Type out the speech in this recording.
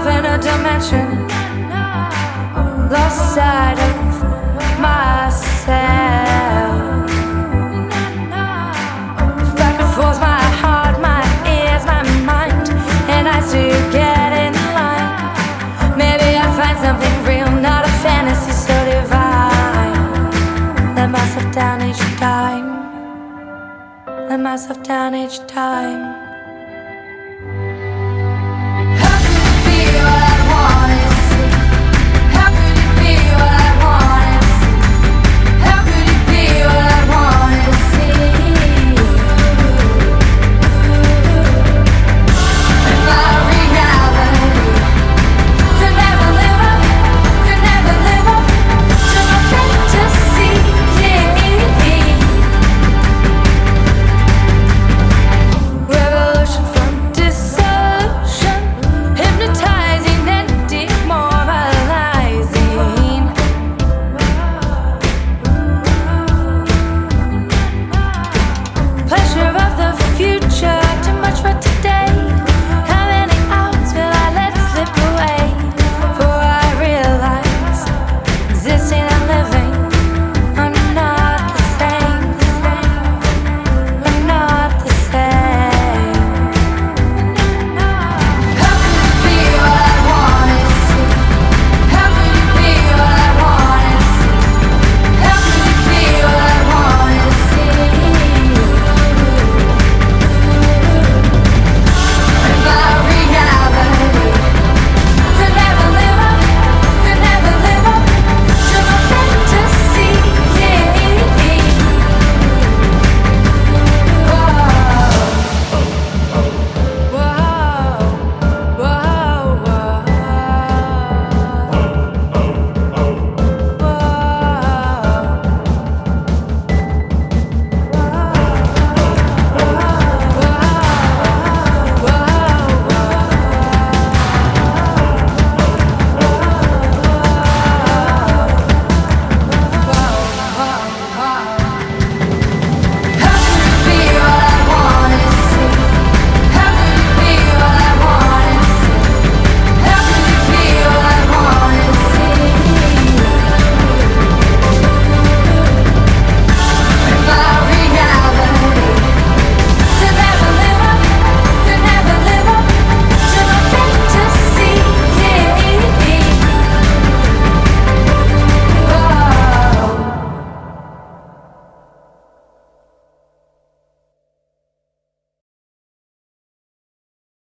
myself in a dimension, lost sight of myself. Back and forth, my heart, my ears, my mind, and I still get in line. Maybe I'll find something real, not a fantasy so divine. Let myself down each time. Let myself down each time.